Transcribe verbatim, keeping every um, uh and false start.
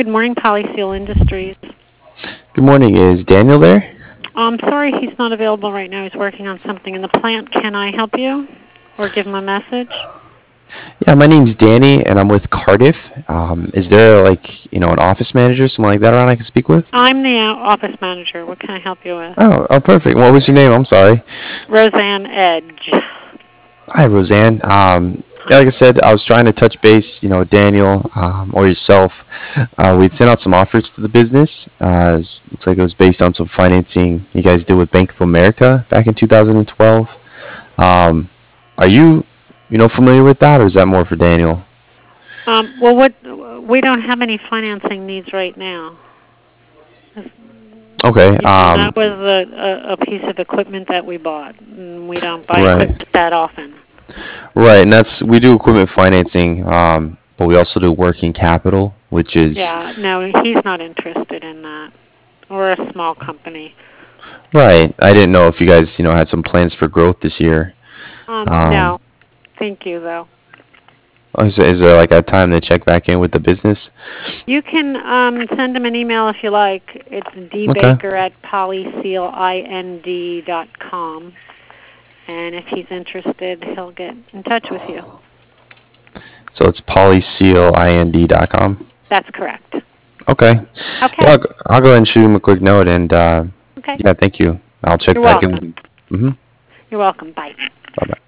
Good morning, Polyseal Industries. Good morning. Is Daniel there? I'm sorry he's not available right now. He's working on something in the plant. Can I help you or give him a message? Yeah, my name's Danny, and I'm with Cardiff. Um, is there like you know an office manager, something like that, around I can speak with? I'm the uh, office manager. What can I help you with? Oh, oh, perfect. What was your name? I'm sorry. Roseanne Edge. Hi, Roseanne. Um, yeah, like I said, I was trying to touch base, you know, Daniel um, or yourself. Uh, we'd sent out some offers to the business. Uh, it looks like it was based on some financing you guys did with Bank of America back in two thousand twelve. Um, are you, you know, familiar with that, or is that more for Daniel? Um, well, what we don't have any financing needs right now. Okay. You know, Um, that was a, a, a piece of equipment that we bought. And we don't buy right. equipment that often. Right, and that's we do equipment financing, um, but we also do working capital, which is Yeah, no, he's not interested in that. We're a small company. right. I didn't know if you guys, you know, had some plans for growth this year. Um, Um, no, thank you, though. is, is there like a time to check back in with the business? You can um, send him an email if you like. It's Okay. dbaker at polysealind dot com. And if he's interested, he'll get in touch with you. So it's polysealind dot com. That's correct. Okay. Yeah, Okay. I'll, go- I'll go ahead and shoot him a quick note, and uh, Okay. yeah, thank you. I'll check You're back in. welcome. Mm-hmm. You're welcome. Bye. Bye bye.